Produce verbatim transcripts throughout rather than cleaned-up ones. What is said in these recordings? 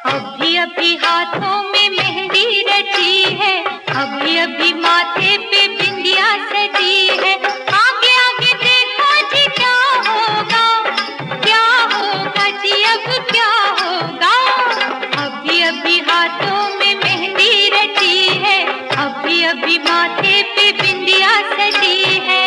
अभी अभी हाथों में मेहंदी रची है, अभी अभी माथे पे बिंदिया सजी है। आगे आगे देखो जी क्या होगा, क्या होगा जी अब क्या होगा। अभी अभी हाथों में मेहंदी रची है, अभी अभी माथे पे बिंदिया सजी है।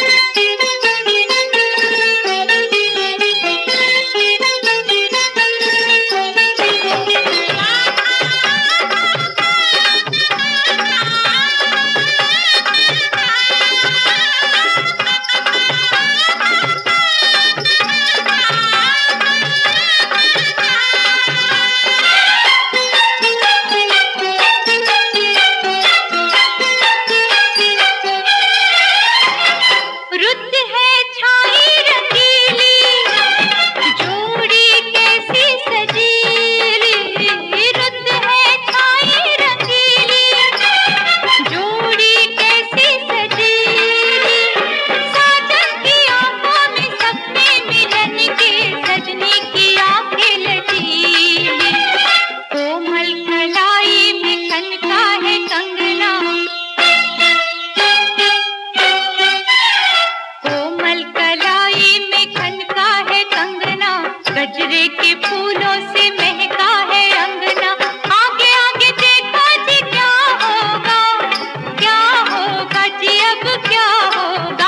गजरे के फूलों से महका है अंगना। आगे आगे देखो जी क्या होगा, क्या होगा जी अब क्या होगा।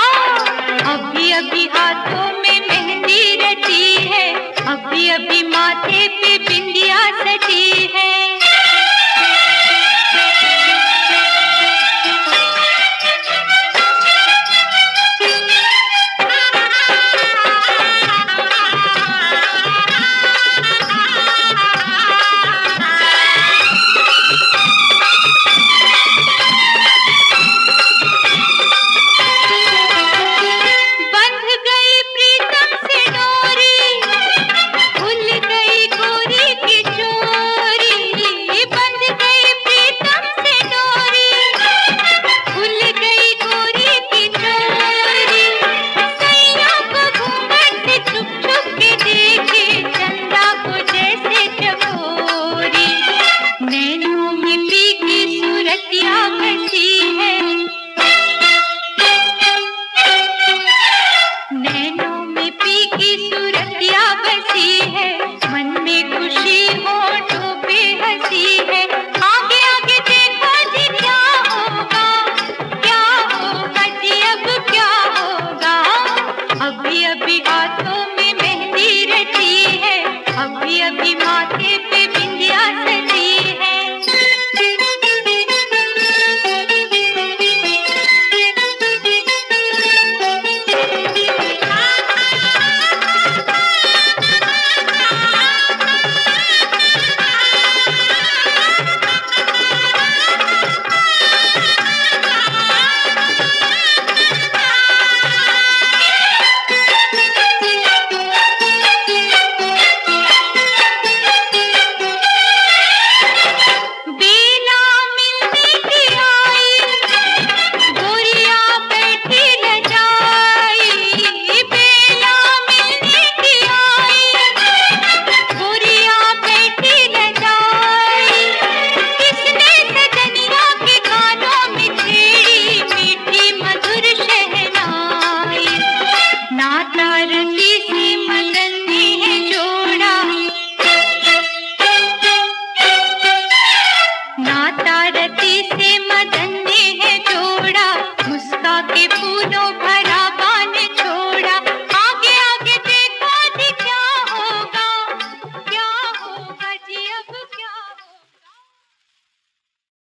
अभी अभी हाथों में मेहंदी रची है, अभी अभी माथे पे बिंदिया सजी है। नैनों में पी की सूरतिया बसी है, मन में खुशी हो